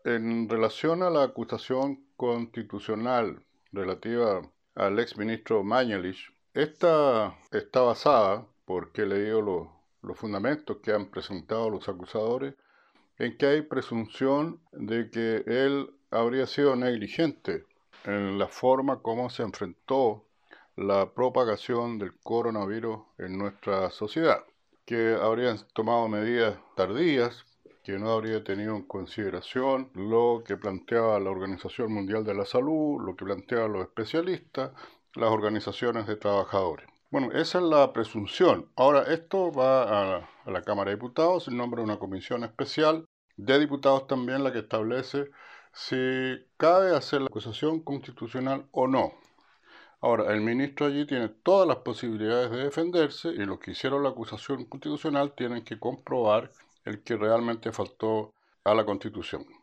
En relación a la acusación constitucional relativa al exministro Mañalich, esta está basada, porque he leído los fundamentos que han presentado los acusadores, en que hay presunción de que él habría sido negligente en la forma como se enfrentó la propagación del coronavirus en nuestra sociedad, que habrían tomado medidas tardías, que no habría tenido en consideración lo que planteaba la Organización Mundial de la Salud, lo que planteaban los especialistas, las organizaciones de trabajadores. Bueno, esa es la presunción. Ahora, esto va a la Cámara de Diputados, se nombra una comisión especial de diputados también la que establece si cabe hacer la acusación constitucional o no. Ahora, el ministro allí tiene todas las posibilidades de defenderse y los que hicieron la acusación constitucional tienen que comprobar el que realmente faltó a la Constitución.